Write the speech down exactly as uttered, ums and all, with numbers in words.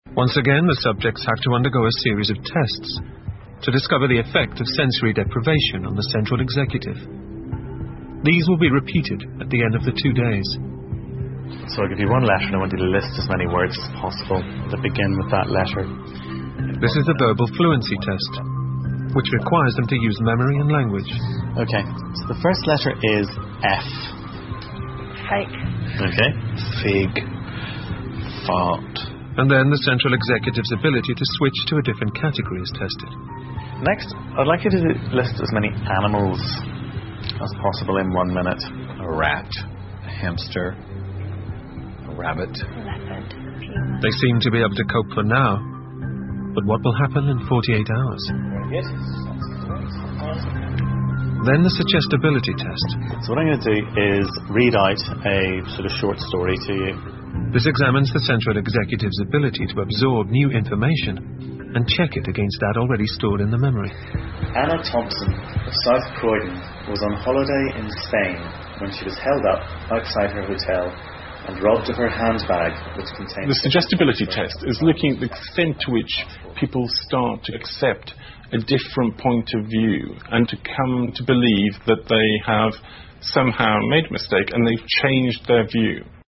Once again, the subjects have to undergo a series of tests to discover the effect of sensory deprivation on the central executive. These will be repeated at the end of the two days. So I'll give you one letter and I want you to list as many words as possible that begin with that letter. This is the verbal fluency test, which requires them to use memory and language. Okay, so the first letter is F. Fake. Okay. Fig. Fart. And then the central executive's ability to switch to a different category is tested. Next, I'd like you to list as many animals as possible in one minute. A rat. A hamster. A rabbit. Leopard. They seem to be able to cope for now. But what will happen in forty-eight hours? Very good. Then the suggestibility test. So what I'm going to do is read out a sort of short story to you. This examines the central executive's ability to absorb new information and check it against that already stored in the memory. Anna Thompson of South Croydon was on holiday in Spain when she was held up outside her hotel and robbed of her handbag, which contained... The suggestibility test is looking at the extent to which people start to accept a different point of view and to come to believe that they have somehow made a mistake and they've changed their view.